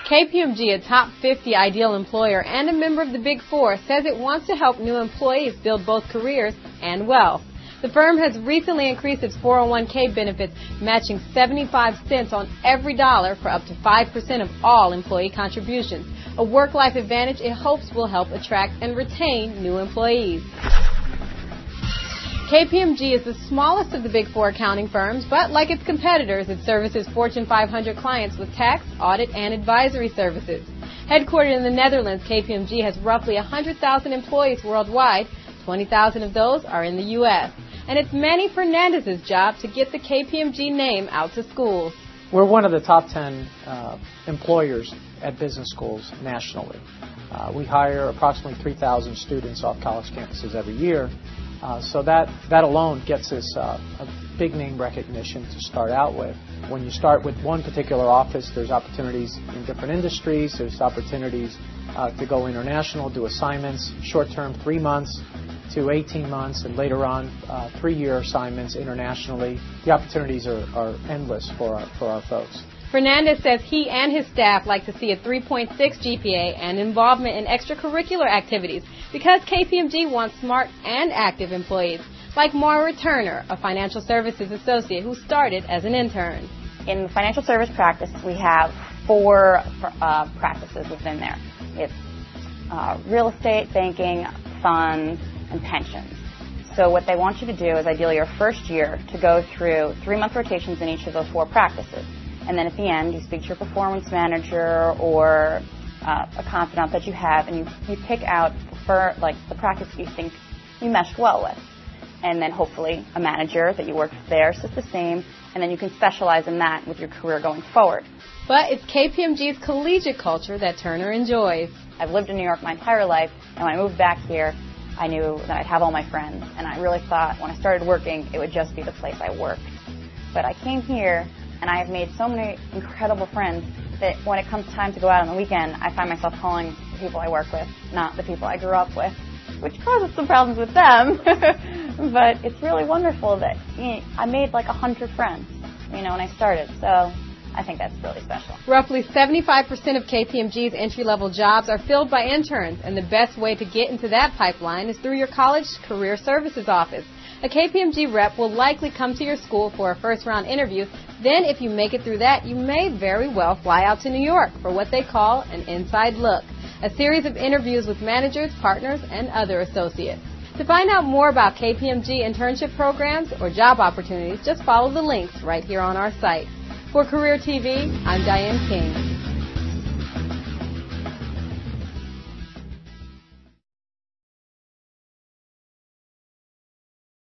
KPMG, a top 50 ideal employer and a member of the Big Four, says it wants to help new employees build both careers and wealth. The firm has recently increased its 401k benefits, matching 75 cents on every dollar for up to 5% of all employee contributions, a work-life advantage it hopes will help attract and retain new employees. KPMG is the smallest of the Big Four accounting firms, but like its competitors, it services Fortune 500 clients with tax, audit, and advisory services. Headquartered in the Netherlands, KPMG has roughly 100,000 employees worldwide. 20,000 of those are in the U.S. And it's Manny Fernandez's job to get the KPMG name out to schools. We're one of the top 10 employers at business schools nationally. We hire approximately 3,000 students off college campuses every year. So that alone gets us a big name recognition to start out with. When you start with one particular office, there's opportunities in different industries. There's opportunities to go international, do assignments, short-term 3 months to 18 months, and later on 3-year assignments internationally. The opportunities are endless for our folks. Fernandez says he and his staff like to see a 3.6 GPA and involvement in extracurricular activities because KPMG wants smart and active employees, like Maura Turner, a financial services associate who started as an intern. In financial service practice, we have 4 practices within there. It's real estate, banking, funds, and pensions. So what they want you to do is ideally your first year to go through 3-month rotations in each of those 4 practices. And then at the end, you speak to your performance manager or a confidant that you have, and you pick out the practice that you think you meshed well with. And then hopefully a manager that you work with there says the same, and then you can specialize in that with your career going forward. But it's KPMG's collegiate culture that Turner enjoys. I've lived in New York my entire life, and when I moved back here, I knew that I'd have all my friends, and I really thought when I started working, it would just be the place I worked. But I came here, and I have made so many incredible friends that when it comes time to go out on the weekend, I find myself calling the people I work with, not the people I grew up with, which causes some problems with them. But it's really wonderful that I made like 100 friends, when I started. So I think that's really special. Roughly 75% of KPMG's entry-level jobs are filled by interns, and the best way to get into that pipeline is through your college career services office. A KPMG rep will likely come to your school for a first-round interview. Then, if you make it through that, you may very well fly out to New York for what they call an inside look, a series of interviews with managers, partners, and other associates. To find out more about KPMG internship programs or job opportunities, just follow the links right here on our site. For Career TV, I'm Diane King.